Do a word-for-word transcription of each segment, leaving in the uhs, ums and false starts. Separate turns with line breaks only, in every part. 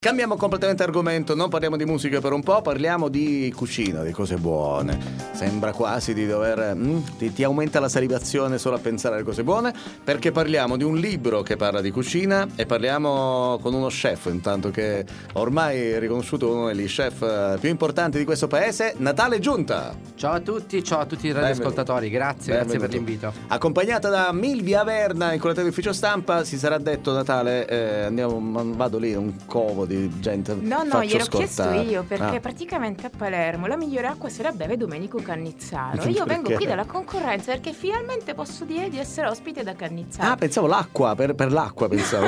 Cambiamo completamente argomento, non parliamo di musica per un po', parliamo di cucina, di cose buone. Sembra quasi di dover... Mm, ti, ti aumenta la salivazione solo a pensare alle cose buone, perché parliamo di un libro che parla di cucina e parliamo con uno chef, intanto che ormai è riconosciuto uno degli chef più importanti di questo paese, Natale Giunta.
Ciao a tutti, ciao a tutti i radioascoltatori, grazie,
Benvenuto.
grazie per l'invito.
Accompagnata da Milvia Verna in quella dell'ufficio stampa, si sarà detto Natale, eh, andiamo, vado lì, un covo di gente.
No, no, gliel'ho chiesto io perché
ah.
praticamente a Palermo la migliore acqua se la beve Domenico Cannizzaro. Io
Perché?
vengo qui dalla concorrenza perché finalmente posso dire di essere ospite da Cannizzaro.
Ah, pensavo l'acqua, per, per l'acqua pensavo.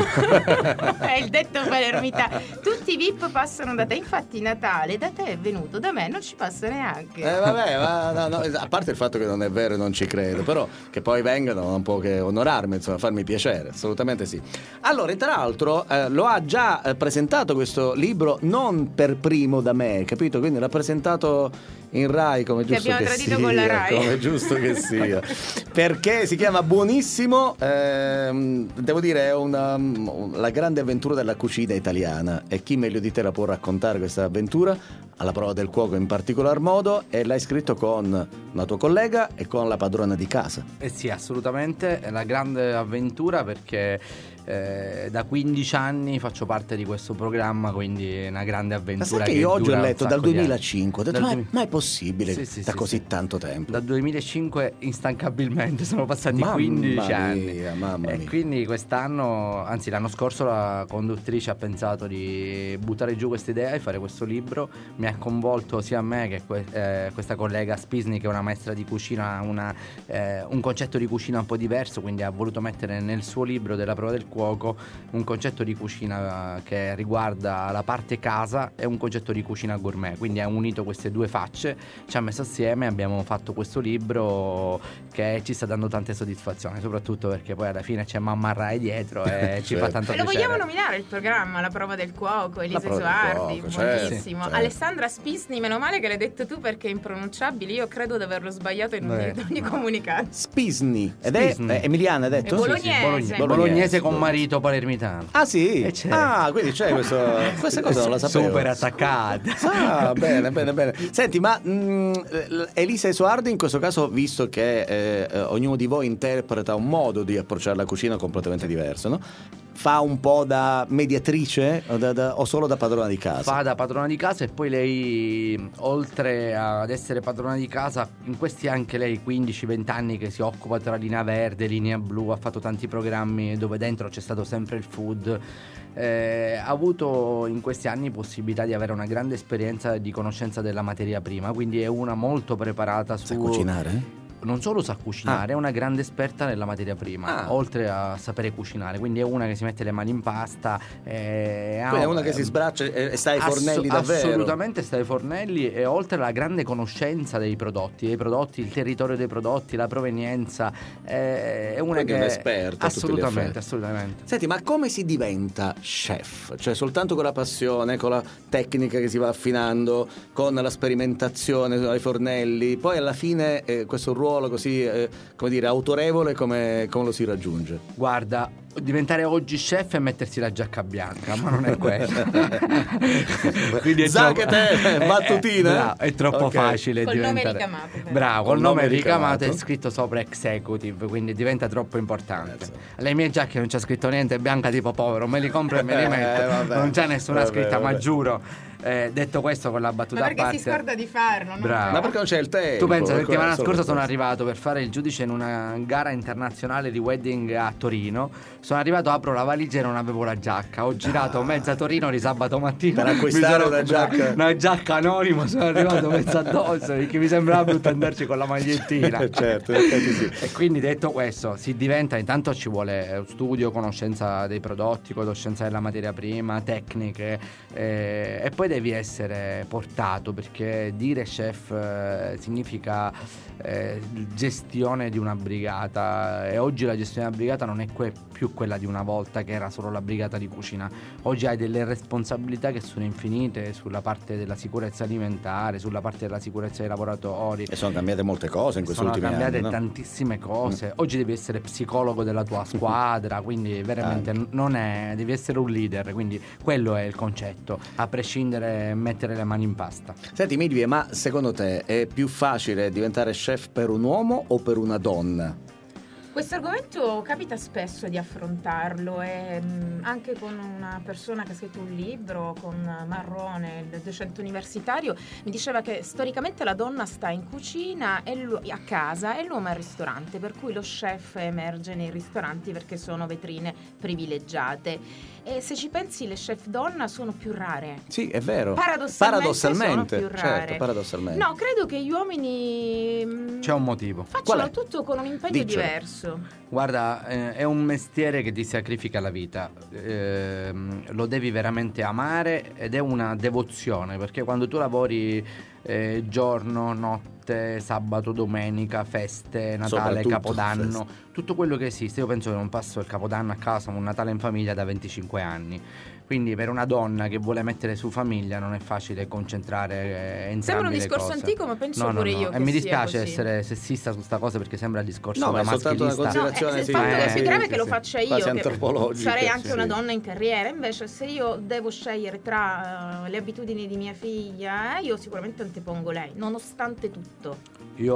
È il detto palermitano. Tutti i V I P passano da te, infatti Natale da te è venuto, da me non ci passa neanche.
Eh vabbè, ma, no, no, a parte il fatto che non è vero e non ci credo, però che poi vengano non può che onorarmi, insomma, farmi piacere, assolutamente sì. Allora, tra l'altro eh, lo ha già eh, presentato questo libro non per primo da me, capito? Quindi l'ha presentato in Rai, come giusto che,
abbiamo
sia,
tradito con la Rai.
come giusto che sia, perché si chiama Buonissimo, ehm, devo dire è una, la grande avventura della cucina italiana, e chi meglio di te la può raccontare questa avventura, alla prova del cuoco in particolar modo, e l'hai scritto con una tua collega e con la padrona di casa.
Eh sì, assolutamente, è una grande avventura perché eh, da quindici anni faccio parte di questo programma, quindi è una grande
Ma
avventura.
sai che
che
io oggi
dura
ho
un
letto
sacco
dal
di anni.
duemilacinque, ho detto
Dal
ma,
duemila
ma è possibile
Sì, sì,
da
sì,
così
sì.
tanto tempo?
Dal duemilacinque instancabile sono passati
Mamma
quindici anni.
mia, mamma
E
mia.
quindi quest'anno, anzi l'anno scorso, la conduttrice ha pensato di buttare giù questa idea e fare questo libro. Mi ha coinvolto sia a me che que- eh, questa collega Spisni, che è una maestra di cucina, una, eh, un concetto di cucina un po' diverso, quindi ha voluto mettere nel suo libro della prova del cuoco un concetto di cucina che riguarda la parte casa e un concetto di cucina gourmet, quindi ha unito queste due facce, ci ha messo assieme e abbiamo fatto questo libro che ci sta dando tante soddisfazioni, soprattutto perché poi alla fine c'è Mamma Rai dietro e ci
Certo.
fa tanto
E lo
piacere.
vogliamo nominare il programma, La prova del cuoco, Elisa
prova del
Esoardi,
cuoco, certo,
buonissimo.
certo.
Alessandra Spisni, meno male che l'hai detto tu perché è impronunciabile, io credo di averlo sbagliato in ogni,
Beh.
ogni comunicato.
Spisni, ed
Spisni.
è, è Emiliana, hai detto?
È bolognese.
Bolognese,
Bolognese.
bolognese con marito palermitano.
Ah sì?
E c'è.
Ah, quindi c'è questo, questa cosa non la sapevo.
Super attaccata.
Ah, bene, bene, bene. Senti, ma mh, Elisa Esoardi in questo caso, visto che eh, eh, ognuno di voi interpreta un modo di approcciare la cucina completamente diverso, no? Fa un po' da mediatrice o, da, da, o solo da padrona di casa?
Fa da padrona di casa, e poi lei, oltre ad essere padrona di casa, in questi anche lei quindici venti anni che si occupa tra linea verde e linea blu, ha fatto tanti programmi dove dentro c'è stato sempre il food. Eh, ha avuto in questi anni possibilità di avere una grande esperienza di conoscenza della materia prima, quindi è una molto preparata su
Sa cucinare?
Non solo sa cucinare,
Ah.
è una grande esperta nella materia prima,
Ah.
oltre a sapere cucinare, quindi è una che si mette le mani in pasta. eh, ha-
Quindi è una che si sbraccia e e sta ai fornelli
Asso-
davvero?
Assolutamente sta ai fornelli, e oltre alla grande conoscenza dei prodotti, dei prodotti, il territorio dei prodotti, la provenienza, eh, è una
Quindi
che
è un'esperta a tutti gli
assolutamente,
effetti.
assolutamente.
Senti, ma come si diventa chef? Cioè soltanto con la passione, con la tecnica che si va affinando, con la sperimentazione ai fornelli, poi alla fine eh, questo ruolo così, eh, come dire, autorevole, come, come lo si raggiunge?
Guarda, diventare oggi chef e mettersi la giacca bianca, ma non è quello. Quindi è
Zacche
troppo-
te,
è-
battutine?
È, bravo, è troppo
Ok.
facile
Col nome
diventare.
ricamato, però.
Bravo,
Col
col nome
nome
ricamato
ricamato.
è scritto sopra executive, quindi diventa troppo importante.
Eh, sì.
Le mie giacche non c'è scritto niente, è bianca tipo povero, me li compro e me li metto.
Eh, vabbè.
Non c'è nessuna
Vabbè,
scritta,
vabbè.
ma giuro. Eh, detto questo, con la battuta
Ma
a
perché
parte,
si scorda di farlo, no?
Bravo.
Ma perché non c'è il tempo?
tu pensa, la
Ecco,
settimana
solo
scorsa
per
sono
questo.
arrivato per fare il giudice in una gara internazionale di wedding a Torino. Sono arrivato, apro la valigia e non avevo la giacca. Ho girato mezza Torino di sabato mattina
Per acquistare
Mi sono-
una giacca.
Una giacca anonima, sono arrivato mezza addosso perché mi sembrava brutto andarci con la magliettina.
Certo, in effetti sì.
E quindi detto questo, si diventa, intanto ci vuole studio, conoscenza dei prodotti, conoscenza della materia prima, tecniche, eh, e poi devi essere portato, perché dire chef eh, significa eh, gestione di una brigata, e oggi la gestione della brigata non è que- più più quella di una volta che era solo la brigata di cucina. Oggi hai delle responsabilità che sono infinite sulla parte della sicurezza alimentare, sulla parte della sicurezza dei lavoratori.
E sono cambiate molte cose in questi
sono
ultimi
cambiate
anni, no?
tantissime cose. Mm. Oggi devi essere psicologo della tua squadra, quindi veramente
Anche.
non è, devi essere un leader, quindi quello è il concetto, a prescindere mettere le mani in pasta.
Senti Midvie, ma secondo te è più facile diventare chef per un uomo o per una donna?
Questo argomento capita spesso di affrontarlo e mh, anche con una persona che ha scritto un libro, con Marrone, il docente universitario, mi diceva che storicamente la donna sta in cucina e a casa e l'uomo al ristorante, per cui lo chef emerge nei ristoranti perché sono vetrine privilegiate. E se ci pensi, le chef donna sono più rare.
Sì, è vero.
Paradossalmente,
paradossalmente
sono più rare.
Certo, paradossalmente.
No, credo che gli uomini mh,
c'è un motivo.
facciano tutto con un impegno
Diccelo.
diverso.
Guarda, eh, è un mestiere che ti sacrifica la vita, eh, lo devi veramente amare ed è una devozione, perché quando tu lavori eh, giorno, notte, sabato, domenica, feste, Natale,
Soprattutto
Capodanno,
feste.
tutto quello che esiste, io penso che non passo il Capodanno a casa, un Natale in famiglia da venticinque anni. Quindi per una donna che vuole mettere su famiglia non è facile concentrare eh, entrambe
Sembra un
le
discorso
cose.
antico, ma penso
no, no,
pure
no.
io
E
che
mi
sia
dispiace
così.
essere sessista su sta cosa, perché sembra il discorso
No, ma
da
è soltanto una
maschilista.
considerazione.
No, è,
sì,
il fatto
eh,
è più
sì,
grave
sì,
che lo
sì.
faccia io,
Quasi
che
antropologica,
sarei anche
sì.
una donna in carriera. Invece se io devo scegliere tra uh, le abitudini di mia figlia, eh, io sicuramente antepongo lei, nonostante tutto.
Io ho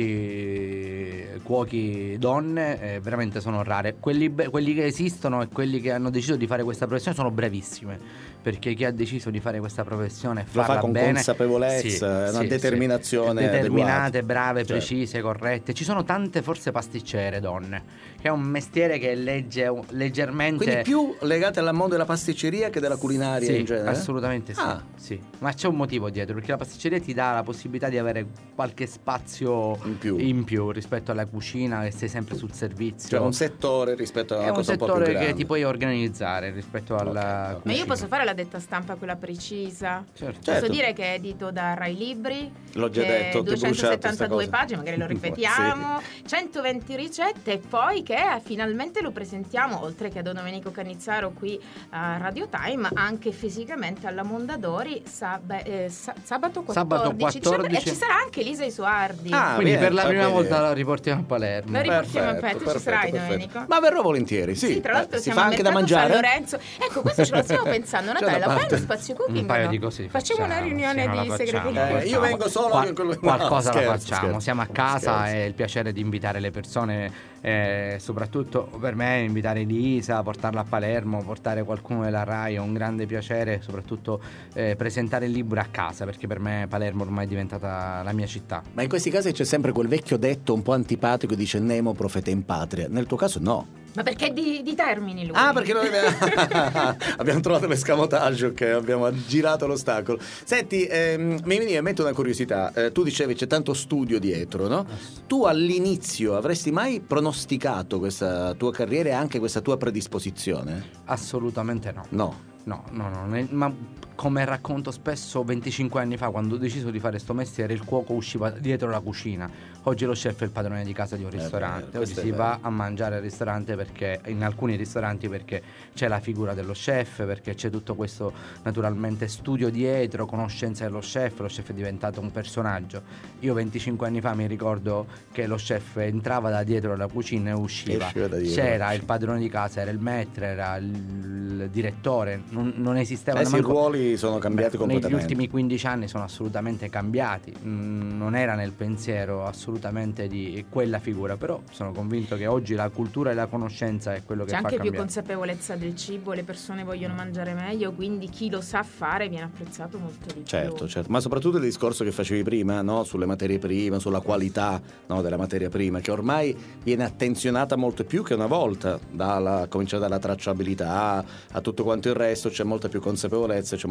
amici cuochi donne, eh, veramente sono rare. Quelli, be- quelli che esistono e quelli che hanno deciso di fare questa professione sono bravissime, perché chi ha deciso di fare questa professione
Lo
farla
fa con
bene,
consapevolezza,
sì,
una
sì,
determinazione
sì. determinate,
adeguata.
brave,
Certo.
precise, corrette. Ci sono tante forse pasticcere donne, che è un mestiere che legge leggermente.
Quindi più legate al mondo della pasticceria che della culinaria
Sì,
in genere?
assolutamente sì,
Ah.
sì. Ma c'è un motivo dietro, perché la pasticceria ti dà la possibilità di avere qualche spazio
In più.
in più rispetto alla cucina, che sei sempre sul servizio.
Cioè un settore rispetto a
è
una
un
cosa un po' più
settore
grande.
che ti puoi organizzare rispetto alla
Ok,
cucina.
Ma io posso fare la detta stampa, quella precisa?
Certo.
Posso
Certo.
dire che edito da Rai Libri,
L'ho già
che
detto, ti ho bruciato sta
duecentosettantadue
cosa.
pagine, magari lo ripetiamo, centoventi ricette, e poi che finalmente lo presentiamo, oltre che a Don Domenico Cannizzaro qui a Radio Time, anche fisicamente alla Mondadori sab- eh, sa- sabato quattordici,
Sabato
dicembre,
quattordici.
e ci sarà anche Lisa Isoardi.
Ah,
Quindi
bene,
per la prima
ok.
volta la riportiamo a Palermo.
La riportiamo a
Perfetto,
Petto, ci sarai
perfetto,
Domenico?
Ma verrò volentieri, sì.
Sì, tra l'altro
Eh, si
siamo
fa
a
anche da
Mercato San
mangiare?
Lorenzo. Ecco, questo ce lo stiamo pensando.
C'è
Natale,
da
la fai
parte.
uno spazio cooking?
Un paio
o no?
di cose
Facciamo una riunione
sì, no, la
di
facciamo,
segreteria.
la
Eh, io vengo solo
Qua-
con quello-
qualcosa
no,
la
scherzo,
facciamo,
scherzo.
siamo a casa
Scherzo.
e il piacere di invitare le persone, eh, soprattutto per me invitare Elisa, portarla a Palermo, portare qualcuno della Rai è un grande piacere, soprattutto eh, presentare il libro a casa, perché per me Palermo ormai è diventata la mia città.
Ma in questi casi c'è sempre quel vecchio detto un po' antipatico, dice Nemo profeta in patria. Nel tuo caso no.
Ma perché di, di termini lui?
Ah, perché noi abbiamo, abbiamo trovato l'escamotage, ok, abbiamo girato l'ostacolo. Senti, ehm, mi viene in mente una curiosità. Eh, tu dicevi c'è tanto studio dietro, no? Tu all'inizio avresti mai pronosticato questa tua carriera e anche questa tua predisposizione?
Assolutamente no.
No.
No, no, no, ne- ma come racconto spesso, venticinque anni fa, quando ho deciso di fare sto mestiere, il cuoco usciva dietro la cucina. Oggi lo chef è il padrone di casa di un
È
ristorante.
vero,
Oggi
questo è
si
vero.
va a mangiare al ristorante, perché in alcuni ristoranti perché c'è la figura dello chef, perché c'è tutto questo naturalmente studio dietro, conoscenza dello chef. Lo chef è diventato un personaggio. Io venticinque anni fa mi ricordo che lo chef entrava da dietro la cucina e usciva.
Usciva da dietro.
C'era il padrone di casa, era il maître, era il, il direttore, non, non esisteva
Eh sì, i
manco-
ruoli sono cambiati
Beh,
completamente.
negli ultimi quindici anni sono assolutamente cambiati. Mm, non era nel pensiero assolutamente di quella figura, però sono convinto che oggi la cultura e la conoscenza è quello che
C'è
fa
anche più
cambiare.
consapevolezza del cibo, le persone vogliono mangiare meglio, quindi chi lo sa fare viene apprezzato molto di
Certo,
più.
certo, ma soprattutto il discorso che facevi prima, no? Sulle materie prime, sulla qualità, no? Della materia prima, che ormai viene attenzionata molto più che una volta, dalla, cominciare dalla tracciabilità a tutto quanto il resto, c'è molta più consapevolezza, c'è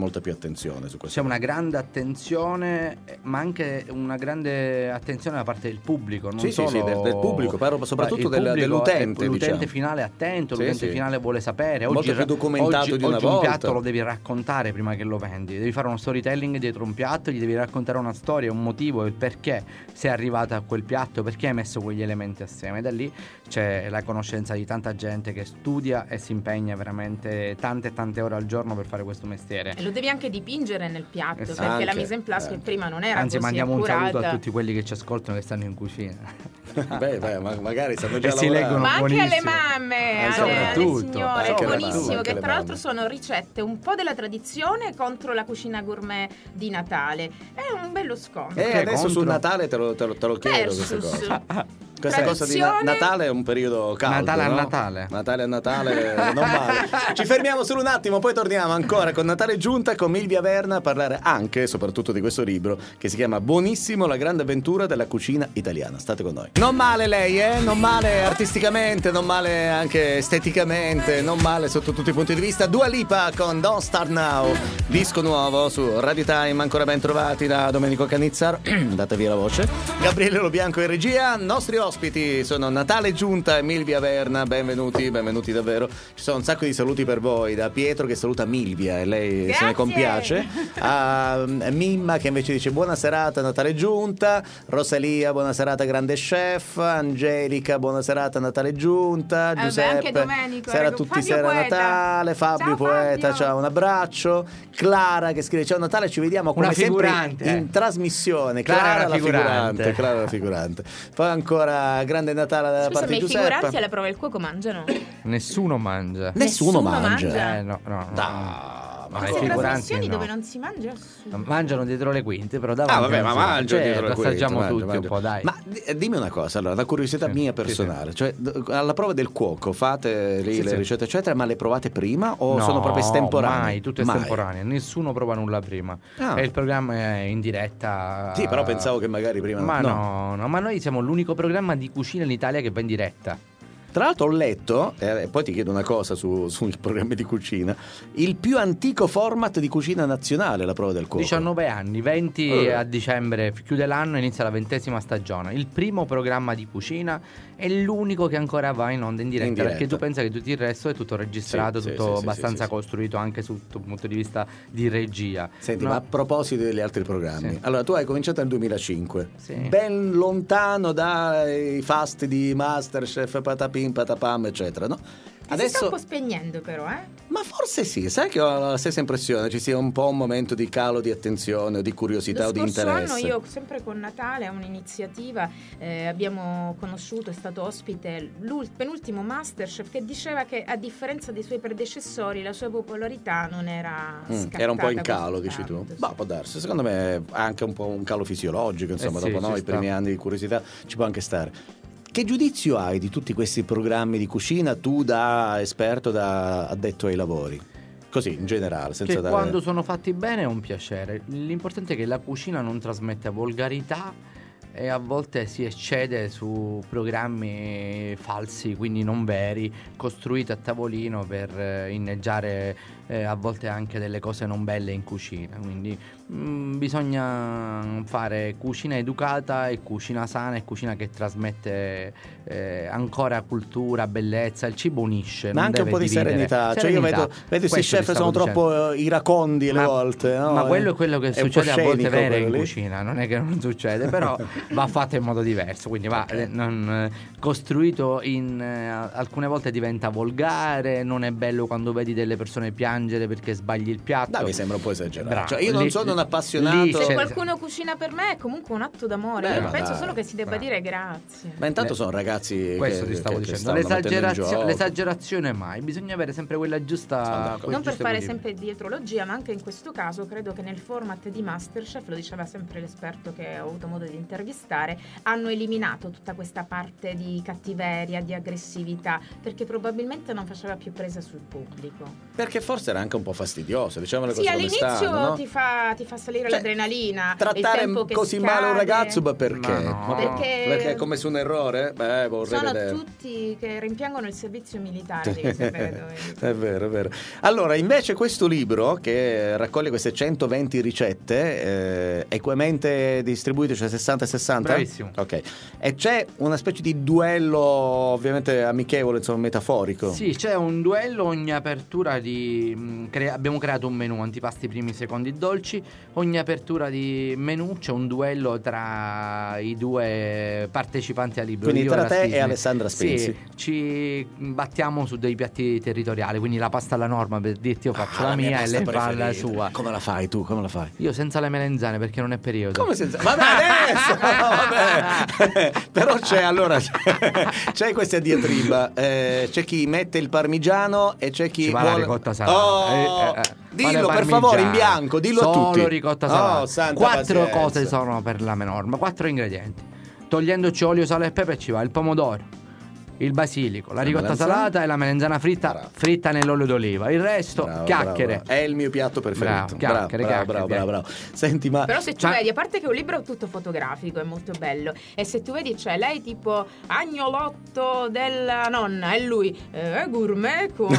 molta più attenzione su questo.
C'è una grande attenzione, ma anche una grande attenzione da parte del pubblico, non
sì,
solo
sì, sì, del, del pubblico, parlo soprattutto del,
pubblico,
dell'utente.
L'utente
diciamo.
finale è attento,
sì,
l'utente
sì.
finale vuole sapere. Oggi,
molto più documentato
oggi,
di una
oggi
volta.
un piatto lo devi raccontare prima che lo vendi, devi fare uno storytelling dietro un piatto, gli devi raccontare una storia, un motivo, il perché sei arrivata a quel piatto, perché hai messo quegli elementi assieme. E da lì c'è la conoscenza di tanta gente che studia e si impegna veramente tante e tante ore al giorno per fare questo mestiere.
E lo devi anche dipingere nel piatto,
Esatto.
perché
Anche,
la mise en place
eh.
che prima non era
Anzi,
così
mandiamo
accurata.
un saluto a tutti quelli che ci ascoltano che stanno in cucina.
beh, beh, ma magari stanno già
E si
lavorando.
leggono
Ma anche alle
buonissimo.
mamme,
Anche
alle,
alle
alle
mamme.
signore,
Anche
è
alle
buonissimo,
mamme, anche
che
alle
tra l'altro
mamme.
sono ricette un po' della tradizione contro la cucina gourmet di Natale. È un bello scontro.
E
Che
adesso
contro?
sul Natale te lo, te lo, te lo chiedo questa
Versus.
cosa. Questa cosa di na-
Tradizione.
Natale è un periodo caldo,
Natale a
no?
Natale.
Natale a Natale non male. Ci fermiamo solo un attimo, poi torniamo ancora con Natale Giunta, con Milvia Verna, a parlare anche e soprattutto di questo libro che si chiama Buonissimo, la grande avventura della cucina italiana. State con noi. Non male lei, eh? Non male artisticamente, non male anche esteticamente, non male sotto tutti i punti di vista. Dua Lipa con Don't Start Now, disco nuovo su Radio Time, ancora ben trovati da Domenico Canizzaro. Date via la voce. Gabriele Lobianco in regia, nostri ospiti sono Natale Giunta e Milvia Verna, benvenuti, benvenuti davvero. Ci sono un sacco di saluti per voi, da Pietro che saluta Milvia e lei
Grazie.
se ne compiace, a Mimma che invece dice buona serata Natale Giunta, Rosalia buona serata grande chef, Angelica buona serata Natale Giunta,
beh,
Giuseppe
anche Domenico,
sera a
ecco,
tutti
Fabio
sera
Poeta.
Natale, Fabio
Ciao,
Poeta,
Fabio.
ciao, un abbraccio, Clara che scrive ciao Natale, ci vediamo come
Una
sempre
figurante,
in
eh.
trasmissione.
Clara
Clara,
la
la
figurante.
figurante, Clara la figurante. Poi ancora grande Natale da
Scusa,
parte
ma
di
i
Giuseppe.
figuranti alla prova del cuoco mangiano?
Nessuno mangia.
Nessuno,
Nessuno
mangia.
mangia.
Eh, no, no, no.
Da,
Ma
ma
i
Queste
come?
figuranti
trasmissioni
no.
dove non si mangia assolutamente.
Mangiano dietro le quinte, però davanti
Ah vabbè, ma
non si
mangio
mangia.
dietro
Eh,
le
lo
quinte,
assaggiamo
mangio,
tutti
mangio.
un po', dai.
Ma di- dimmi una cosa, allora, una curiosità
Sì,
mia
sì,
personale, cioè d- alla prova del cuoco fate lì
Sì,
le
sì.
ricette eccetera, ma le provate prima o
No,
sono proprio estemporanee?
mai, tutto
Mai.
estemporaneo, nessuno prova nulla prima.
Ah.
E il programma è in diretta.
Sì, però pensavo che magari prima
Ma
no.
no, no, ma noi siamo l'unico programma di cucina in Italia che va in diretta.
Tra l'altro ho letto, e poi ti chiedo una cosa su, sui programmi di cucina, il più antico format di cucina nazionale, la prova del cuoco.
diciannove anni, venti
Eh.
a dicembre chiude l'anno, inizia la ventesima stagione. Il primo programma di cucina è l'unico che ancora va in onda in diretta,
In diretta.
perché tu pensa che tutto il resto è tutto registrato,
Sì, sì,
tutto
sì, sì,
abbastanza
sì, sì.
costruito anche sul punto di vista di regia.
Senti,
No?
ma a proposito degli altri programmi,
Sì.
allora tu hai cominciato nel duemilacinque,
Sì.
ben lontano dai fasti di Masterchef, patapim, patapam, eccetera, no?
Che si sta un po' spegnendo però, eh?
Ma forse sì, sai che ho la stessa impressione, ci sia un po' un momento di calo di attenzione o di curiosità
Lo
o di
scorso
interesse.
anno io sempre con Natale a un'iniziativa eh, abbiamo conosciuto, è stato ospite il penultimo Masterchef che diceva che a differenza dei suoi predecessori la sua popolarità non era
Mm,
scattata
era un po' in
così
calo, dici tu?
tanto, sì.
Bah, può darsi, secondo me è anche un po' un calo fisiologico, insomma,
Eh sì,
dopo
ci
no, i
sta.
primi anni di curiosità ci può anche stare. Che giudizio hai di tutti questi programmi di cucina, tu da esperto, da addetto ai lavori? Così, in generale, senza
Che
dare...
quando sono fatti bene è un piacere. L'importante è che la cucina non trasmetta volgarità e a volte si eccede su programmi falsi, quindi non veri, costruiti a tavolino per eh, inneggiare eh, a volte anche delle cose non belle in cucina. Quindi mh, bisogna fare cucina educata e cucina sana e cucina che trasmette eh, ancora cultura, bellezza. Il cibo unisce,
Ma
non
anche un
deve
po' di
dividere.
serenità. Cioè io vedo, vedo questi
Questo ti
chef
stavo
sono
dicendo.
troppo eh, iracondi alle
Ma-
volte, no?
Ma quello è quello che
È un
succede
po'
a volte
scenico
vere
quello
in
lì.
cucina, non è che non succede, però va fatto in modo diverso, quindi va
Ok.
eh, non, eh, costruito in eh, alcune volte diventa volgare, non è bello quando vedi delle persone piangere perché sbagli il piatto.
Dai, mi sembra un po' esagerato.
Bravo.
Cioè, io non
Lì-
sono un
lì
appassionato.
Se
c'è-
qualcuno cucina per me è comunque un atto d'amore.
Beh,
Io
ma
penso
dai.
solo che si debba
Bravo.
dire grazie.
Ma intanto
Le-
sono ragazzi
Questo
che,
ti stavo
che- che
dicendo,
stanno mettendo in
L'esagerazio-
gioco.
l'esagerazione mai, bisogna avere sempre quella
Sono
giusta
d'accordo.
quel
Non per
giusto
fare
equilibrio.
sempre dietrologia, ma anche in questo caso credo che nel format di Masterchef, lo diceva sempre l'esperto che ho avuto modo di intervistare, intervistare hanno eliminato tutta questa parte di cattiveria, di aggressività, perché probabilmente non faceva più presa sul pubblico.
Perché forse era anche un po' fastidioso, diciamo le
Sì,
cose come
all'inizio
stanno, no?
ti fa, ti fa salire
Cioè,
l'adrenalina.
Trattare
il tempo che
così
scade.
male un ragazzo, ma perché?
Ma no.
Ma per-
Perché-
perché è commesso un errore? Beh, vorrei
Sono
vedere.
tutti che rimpiangono il servizio militare, devi sapere.
È vero, è vero. Allora, invece questo libro che raccoglie queste centoventi ricette, eh, equamente distribuite, cioè sessanta e sessanta?
Bravissimo.
Ok. E c'è una specie di duello, ovviamente amichevole, insomma, metaforico.
Sì, c'è un duello ogni apertura di mh, cre- abbiamo creato un menù antipasti primi, secondi, dolci. Ogni apertura di menù c'è un duello tra i due partecipanti al libro.
Quindi
io
tra
la
te
Spisne.
e Alessandra Spenzi.
Sì, ci battiamo su dei piatti territoriali, quindi la pasta alla norma, per dirti, io faccio
Ah,
la
mia
mia e
pasta
lei fa la
preferita.
sua.
Come la fai tu? Come la fai?
Io senza le melenzane perché non è periodo.
Come senza... Vabbè, adesso! Vabbè. Però c'è, allora, c'è questa diatriba. Eh, c'è chi mette il parmigiano e c'è chi
Ci va la
vuole...
ricotta salata.
Oh,
Eh, eh, eh.
dillo
Vale
per favore in
parmigiano.
bianco, dillo a
Solo
tutti.
ricotta
Oh,
salata.
santa
Quattro
pazienza.
cose sono per la norma, quattro ingredienti. Togliendoci olio, sale e pepe ci va il pomodoro, il basilico, la ricotta
melanzana?
salata e la melenzana fritta,
Bravo.
fritta nell'olio d'oliva. Il resto,
Bravo,
chiacchiere.
bravo, bravo. È il mio piatto preferito.
Bravo, chiacchiere,
bravo,
chiacchiere,
bravo, bravo, bravo. Senti, ma
Però se tu
Cioè-
vedi, a parte che un libro è tutto fotografico, è molto bello, e se tu vedi c'è lei tipo agnolotto della nonna e lui eh, gourmet con...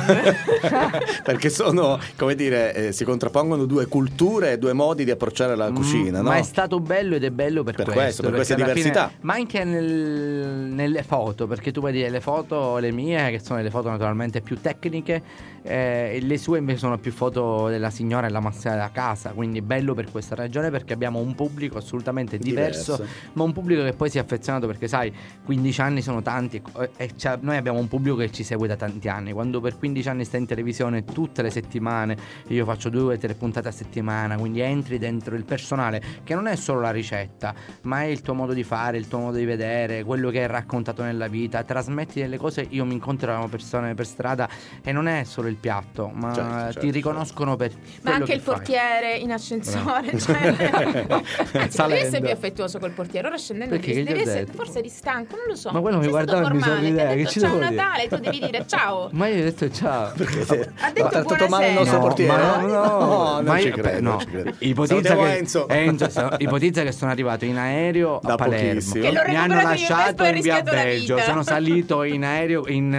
perché sono, come dire, eh, si contrappongono due culture e due modi di approcciare la cucina,
Mm,
no?
Ma è stato bello ed è bello per,
Per questo, per
perché
questa
alla fine-
diversità.
ma anche nel- nelle foto, perché tu vedi le foto, le mie, che sono le foto naturalmente più tecniche, eh, e le sue invece sono più foto della signora e la massima della casa. Quindi è bello per questa ragione, perché abbiamo un pubblico assolutamente diverso,
Diverso.
ma un pubblico che poi si è affezionato, perché sai, quindici anni sono tanti e, e c'è- noi abbiamo un pubblico che ci segue da tanti anni. Quando per quindici anni stai in televisione tutte le settimane, io faccio due o tre puntate a settimana, quindi entri dentro il personale, che non è solo la ricetta, ma è il tuo modo di fare, il tuo modo di vedere, quello che hai raccontato nella vita, trasmetti delle cose. Io mi incontrano persone per strada e non è solo il piatto, ma
Certo, certo,
ti riconoscono per
Ma
quello
anche
che
il
fai.
portiere in ascensore, cioè, anzi, devi
Salendo.
essere più affettuoso col portiere. Ora scendendo
Perché?
devi,
Che gli ho
devi essere,
detto?
forse eri stanco, non lo so.
Ma quello mi
Sei stato
guardava e mi
formale,
sorrideva,
ti ha
che
detto
ci
ciao
devo dire?
Natale, tu devi dire ciao.
Ma io ho detto ciao.
Perché
Ha detto
ha trattato male il nostro
buonasera.
No,
portiere?
ma no, no,
non
ma
ci
io-
credo,
no.
non ci credo.
Ipotizza
Salutiamo
che,
Enzo.
Enzo, so- ipotizza che sono arrivato in aereo
Da
a Palermo.
pochissimo.
Che l'ho
Mi hanno
recuperato in Vespa
lasciato
e ho
in via
rischiato la
Belgio.
vita.
Sono salito in aereo in,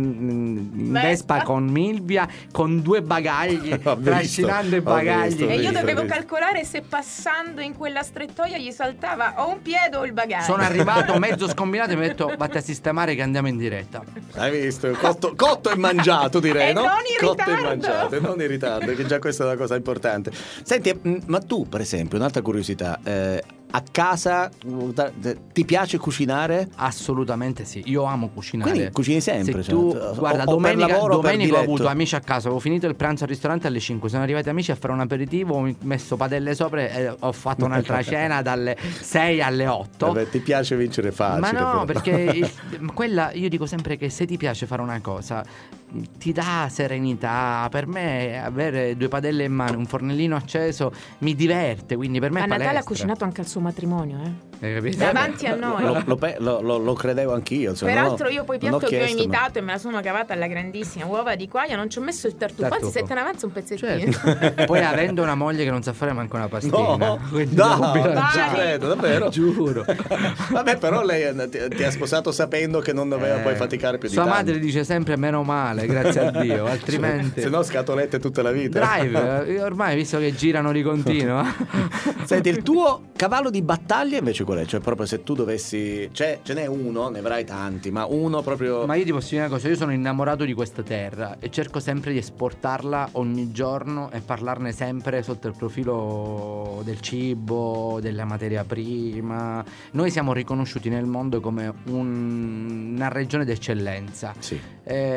in, in
Vespa.
Vespa con Milvia con due bagagli,
Ho visto,
trascinando i
ho
bagagli.
visto, ho
E io
visto,
dovevo
visto.
calcolare se passando in quella strettoia gli saltava o un piede o il bagaglio.
Sono arrivato mezzo scombinato e mi ha detto vatti a sistemare che andiamo in diretta.
Hai visto? Cotto, cotto e mangiato, direi,
E
no?
non in
Cotto e
ritardo.
mangiato, e non in ritardo, che già questa è una cosa importante. Senti, mh, ma tu, per esempio, un'altra curiosità, eh, a casa uh, da- da- ti piace cucinare?
Assolutamente sì, io amo cucinare.
Quindi cucini sempre,
Se tu,
cioè,
guarda,
o- o per
domenica,
lavoro o per
domenica ho
diletto?
avuto amici a casa, avevo finito il pranzo al ristorante alle cinque, sono arrivati amici a fare un aperitivo, ho messo padelle sopra e ho fatto un'altra cena dalle sei alle otto.
Vabbè, ti piace vincere facile.
Ma no,
però.
perché il- ma quella io dico sempre che se ti piace fare una cosa ti dà serenità. Per me avere due padelle in mano, un fornellino acceso mi diverte, quindi per me
Ma
è
Natale ha
palestra.
cucinato anche al suo matrimonio, eh?
Hai capito?
Davanti a noi.
Lo, lo pe- lo- lo- lo credevo anch'io. Insomma,
Peraltro
no,
io poi
non ho
piatto che ho
chiesto, ma-
imitato e me la sono cavata alla grandissima, uova di quaglia, non ci ho messo il tartufo, anzi
Tartufo.
se te ne avanza un pezzettino.
Certo. Poi avendo una moglie che non sa fare manco una pastina,
No,
quindi
no,
devo
non ci
bilanciare.
credo, davvero.
Giuro.
Vabbè, però lei eh, ti, ti ha sposato sapendo che non doveva
Eh,
poi faticare più di
sua
tanto.
madre dice sempre meno male, grazie a Dio, altrimenti
Se no scatolette tutta la vita.
Drive, eh, ormai visto che girano di continuo.
Senti, il tuo cavallo di battaglia invece qual è? Cioè proprio se tu dovessi... Cioè, ce n'è uno, ne avrai tanti, ma uno proprio...
Ma io ti posso dire una cosa, io sono innamorato di questa terra e cerco sempre di esportarla ogni giorno e parlarne sempre sotto il profilo del cibo, della materia prima. Noi siamo riconosciuti nel mondo come un- una regione d'eccellenza.
Sì.
Eh,
Dalle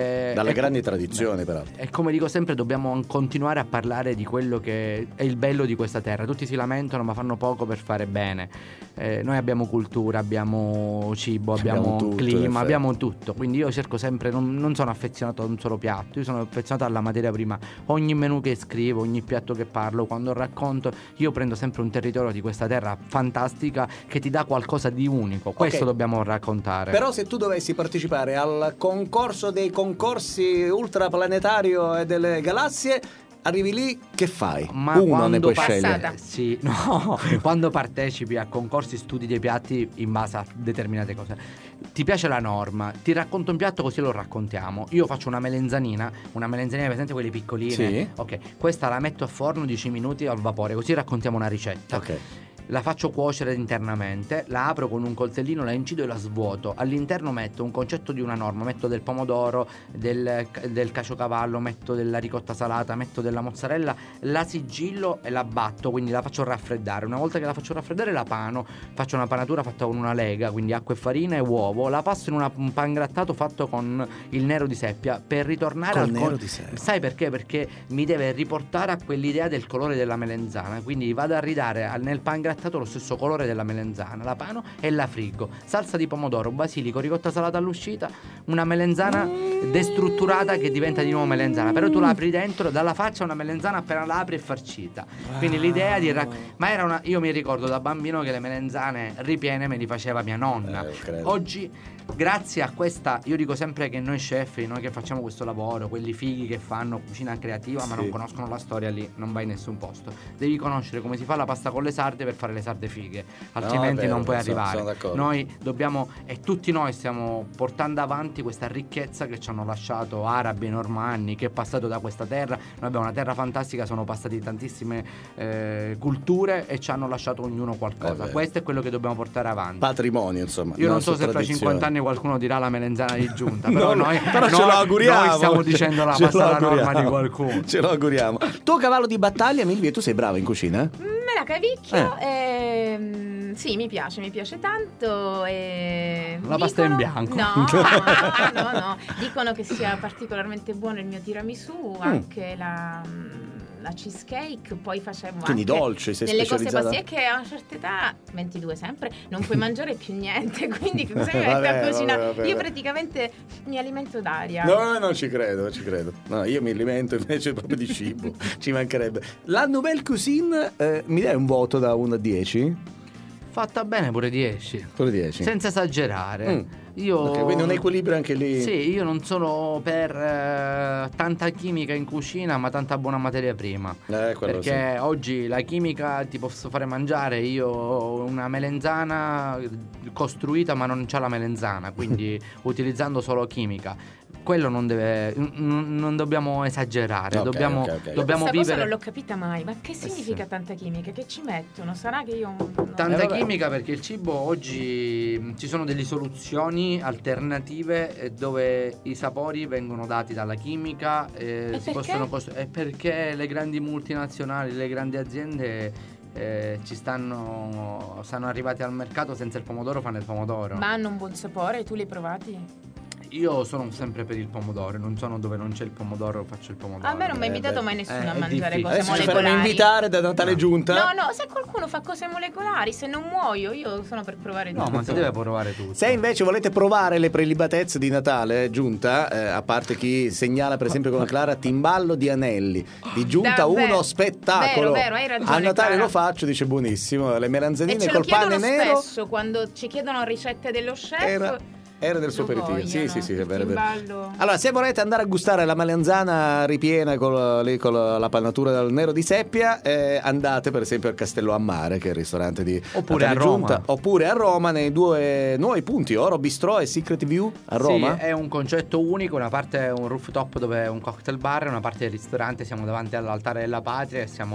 le grandi tradizioni peraltro.
E come dico sempre, dobbiamo continuare a parlare di quello che è il bello di questa terra. Tutti si lamentano ma fanno poco per fare bene. Eh, noi abbiamo cultura, abbiamo cibo, abbiamo,
Abbiamo tutto, in
clima,
effetti.
abbiamo tutto. Quindi io cerco sempre, non, non sono affezionato a un solo piatto, io sono affezionato alla materia prima. Ogni menù che scrivo, ogni piatto che parlo, quando racconto, io prendo sempre un territorio di questa terra fantastica che ti dà qualcosa di unico. Questo
Ok.
dobbiamo raccontare.
Però se tu dovessi partecipare al concorso dei concorsi ultraplanetario e delle galassie, arrivi lì, che fai?
Ma
Uno
quando
ne puoi
passata.
scegliere.
Sì, no, quando partecipi a concorsi studi dei piatti in base a determinate cose, ti piace la norma, ti racconto un piatto così lo raccontiamo. Io faccio una melenzanina, una melenzanina presente quelle piccoline.
Sì.
Ok, questa la metto a forno dieci minuti al vapore, così raccontiamo una ricetta.
Ok.
La faccio cuocere internamente, la apro con un coltellino, la incido e la svuoto. All'interno metto un concetto di una norma, metto del pomodoro, del, del caciocavallo, metto della ricotta salata, metto della mozzarella, la sigillo e la batto, quindi la faccio raffreddare. Una volta che la faccio raffreddare la pano, faccio una panatura fatta con una lega, quindi acqua e farina e uovo, la passo in una, un pangrattato fatto con il nero di seppia per ritornare
Col
al
nero
co-
di seppia.
Sai perché? Perché mi deve riportare a quell'idea del colore della melenzana, quindi vado a ridare al- nel pangrattato lo stesso colore della melenzana, la pano e la friggo. Salsa di pomodoro, basilico, ricotta salata all'uscita, una melenzana destrutturata che diventa di nuovo melenzana, però tu la apri dentro, dalla faccia una melenzana appena la apri è farcita. Quindi l'idea di rac- ma era una, io mi ricordo da bambino che le melenzane ripiene me li faceva mia nonna.
Eh, credo.
Oggi grazie a questa, io dico sempre che noi chef, noi che facciamo questo lavoro, quelli fighi che fanno cucina creativa ma
Sì.
non conoscono la storia, lì non vai in nessun posto. Devi conoscere come si fa la pasta con le sarde per fare le sarde fighe, altrimenti
è vero,
non puoi
sono-
arrivare.
sono d'accordo.
Noi dobbiamo, e tutti noi stiamo portando avanti questa ricchezza che ci hanno lasciato arabi e normanni, che è passato da questa terra. Noi abbiamo una terra fantastica, sono passati tantissime eh, culture e ci hanno lasciato ognuno
È
qualcosa.
vero.
Questo è quello che dobbiamo portare avanti.
Patrimonio, insomma.
Io non so
nostra
se fra
tradizione.
cinquanta anni qualcuno dirà la melenzana di giunta, però
No,
noi,
però ce
noi-
lo auguriamo.
noi stiamo dicendo la
Ce
pasta
lo
alla norma
auguriamo.
di qualcuno.
Ce lo auguriamo. Tuo cavallo di battaglia, Milvia, tu sei brava in cucina?
Me la cavicchio e mm, sì, mi piace, mi piace tanto e
La pasta in bianco.
No, no, no, no. Dicono che sia particolarmente buono il mio
Mm.
tiramisù, anche la mm, la cheesecake, poi facevo
Quindi
anche
dolce, sei
delle cose
specializzata?
così, è che a una certa età, ventidue sempre, non puoi mangiare più niente, quindi cosa mi
Vabbè,
metti a cucinare?
vabbè, vabbè.
Io praticamente mi alimento d'aria.
No, non ci credo, non ci credo. No, io mi alimento invece proprio di cibo, ci mancherebbe. La Nouvelle Cuisine, eh, mi dai un voto da uno a dieci?
Fatta bene pure dieci.
Pure dieci.
Senza esagerare.
Mm.
Io
Ok, quindi un equilibrio anche lì.
Sì, io non sono per eh, tanta chimica in cucina, ma tanta buona materia prima.
Eh, quello
Perché oggi la chimica ti posso fare mangiare io ho una melenzana costruita ma non c'ha la melenzana, quindi utilizzando solo chimica. Quello non deve n- non dobbiamo esagerare,
Ok,
dobbiamo,
ok, ok.
dobbiamo
Questa cosa
vivere
non l'ho capita mai, ma che significa
sì.
tanta chimica? Che ci mettono? Sarà che io non...
Tanta
Eh, vabbè.
chimica perché il cibo oggi mh, ci sono delle soluzioni alternative eh, dove i sapori vengono dati dalla chimica eh,
E
si
perché?
possono costru- è perché le grandi multinazionali, le grandi aziende eh, ci stanno stanno arrivati al mercato senza il pomodoro, fanno il pomodoro.
Ma hanno un buon sapore, tu li hai provati?
Io sono sempre per il pomodoro, non sono dove non c'è il pomodoro, faccio il pomodoro.
A me non mi ha
Eh,
invitato
beh.
mai nessuno
Eh,
a
è
mangiare
difficile.
cose
Adesso ci faremo
molecolari.
invitare da Natale
No.
Giunta.
No, no, se qualcuno fa cose molecolari, se non muoio, io sono per provare
No,
tutto.
ma si deve provare tutto.
Se invece volete provare le prelibatezze di Natale, Giunta, eh, a parte chi segnala per esempio come Clara Timballo di Anelli, di Giunta
Davvero.
uno spettacolo.
Vero, vero, hai ragione,
A Natale
Clara.
lo faccio, dice buonissimo, le
E
melanzanine
ce lo
col pane
chiedono
nero.
spesso quando ci chiedono ricette dello chef.
Era Era del suo
lo
aperitivo. Sì,
vogliono,
sì, sì, è
il
vero, è vero.
timballo.
Allora, se volete andare a gustare la melanzana ripiena con, lì, con la pannatura del nero di seppia, eh, andate per esempio al Castello a Mare, che è il ristorante di
Oppure
Natale
a Roma.
Giunta, oppure a Roma, nei due nuovi punti, Oro Bistrò e Secret View a Roma.
Sì, è un concetto unico, una parte è un rooftop dove è un cocktail bar, una parte del ristorante, siamo davanti all'altare della patria e siamo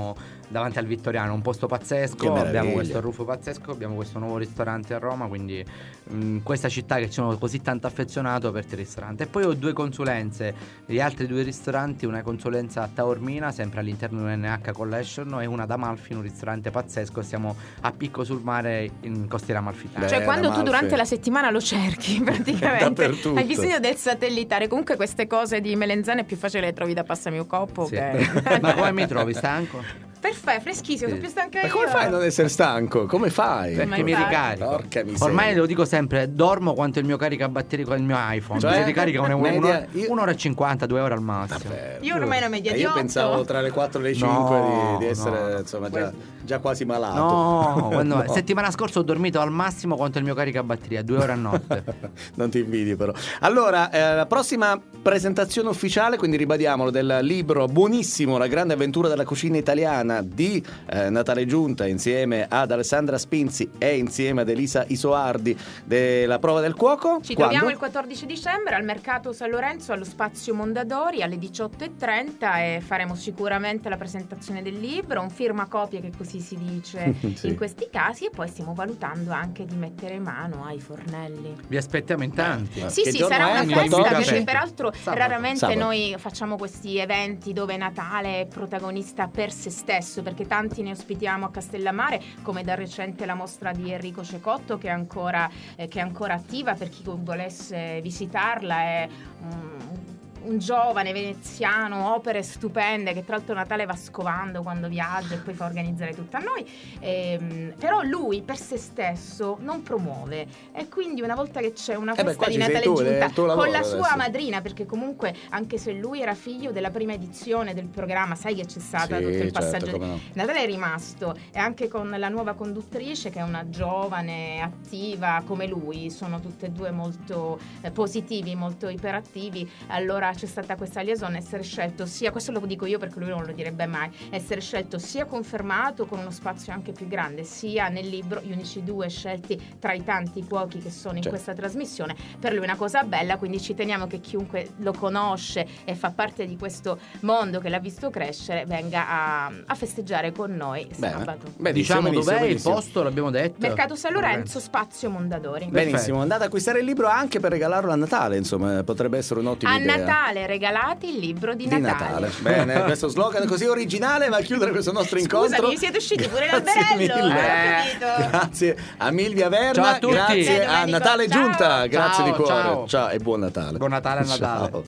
davanti al Vittoriano, un posto
Che
pazzesco,
meraviglia.
abbiamo questo rufo pazzesco, abbiamo questo nuovo ristorante a Roma, quindi in questa città che ci sono così tanto affezionato, aperto il ristorante. E poi ho due consulenze, gli altri due ristoranti, una consulenza a Taormina, sempre all'interno di un N H Collection, e una ad Amalfi, in un ristorante pazzesco, siamo a picco sul mare in costiera amalfitana.
Beh,
Cioè, quando tu
Amalfi.
durante la settimana lo cerchi, praticamente
Dappertutto.
hai bisogno del satellitare. Comunque, queste cose di Melenzano è più facile le trovi da Passami un coppo.
Sì.
Che...
Ma come mi trovi? Stanco?
Perfetto, freschissimo, sono più stanca
Ma
io.
come fai a non essere stanco? Come fai?
Perché mi
infatti.
ricarico.
Porca miseria.
Ormai lo dico sempre, dormo quanto il mio caricabatterie con il mio iPhone.
Cioè?
Si ricarica un-
Media-
un'ora,
io-
un'ora e cinquanta, due ore al massimo.
Vabbè.
Io ormai una media
Eh,
di
io
otto.
pensavo tra le quattro e le cinque
No,
di, di essere
no.
insomma già, già quasi malato.
No, quando-
No.
settimana scorsa ho dormito al massimo quanto il mio caricabatteria, due ore a notte.
Non ti invidio però. Allora, eh, la prossima presentazione ufficiale, quindi ribadiamolo, del libro buonissimo La grande avventura della cucina italiana di eh, Natale Giunta insieme ad Alessandra Spinzi e insieme ad Elisa Isoardi della Prova del Cuoco.
Ci
Quando?
troviamo il quattordici dicembre al Mercato San Lorenzo allo Spazio Mondadori alle diciotto e trenta e faremo sicuramente la presentazione del libro, un firmacopie che così si dice
Sì.
in questi casi, e poi stiamo valutando anche di mettere mano ai fornelli.
Vi aspettiamo in tanti.
Beh,
Sì,
Che
sì,
giorno
sarà
è?
una
Il
festa
quattordici?
perché peraltro
Sabato.
raramente
Sabato.
noi facciamo questi eventi dove Natale è protagonista per se stesso, perché tanti ne ospitiamo a Castellammare, come da recente la mostra di Enrico Cecotto che è ancora, eh, che è ancora attiva per chi volesse visitarla. È un, un giovane veneziano, opere stupende, che tra l'altro Natale va scovando quando viaggia e poi fa organizzare tutto a noi. Ehm, però lui per se stesso non promuove, e quindi una volta che c'è una
Eh beh,
festa
qua
di
ci sei
Natale
tu, è
Giunta
il tuo lavoro
con la sua
adesso.
madrina, perché comunque anche se lui era figlio della prima edizione del programma, sai che c'è stata
Sì,
tutto il
certo,
passaggio
come no.
Natale è rimasto, e anche con la nuova conduttrice che è una giovane attiva come lui, sono tutte e due molto eh, positivi, molto iperattivi. Allora c'è stata questa liaison, essere scelto sia, questo lo dico io perché lui non lo direbbe mai, essere scelto sia confermato con uno spazio anche più grande, sia nel libro gli unici due scelti tra i tanti cuochi che sono in
Certo.
questa trasmissione. Per lui è una cosa bella, quindi ci teniamo che chiunque lo conosce e fa parte di questo mondo che l'ha visto crescere venga a, a festeggiare con noi
Bene.
sabato.
Benissimo,
Diciamo
benissimo,
dov'è il
benissimo.
posto, l'abbiamo detto.
Mercato San Lorenzo, Spazio Mondadori.
Benissimo, andate ad acquistare il libro anche per regalarlo a Natale, insomma, potrebbe essere un'ottima
A
idea.
Natale regalati il libro di,
Di
Natale.
Natale. Bene, questo slogan così originale va a chiudere questo nostro incontro.
Scusami, siete usciti pure
Grazie
l'alberello,
mille.
eh, ho capito.
Grazie a Milvia Verna,
Ciao a tutti.
grazie
Bene,
a
Domenico,
Natale
ciao.
Giunta, grazie
Ciao,
di cuore.
ciao.
Ciao e buon Natale.
Buon Natale a Natale.
Ciao.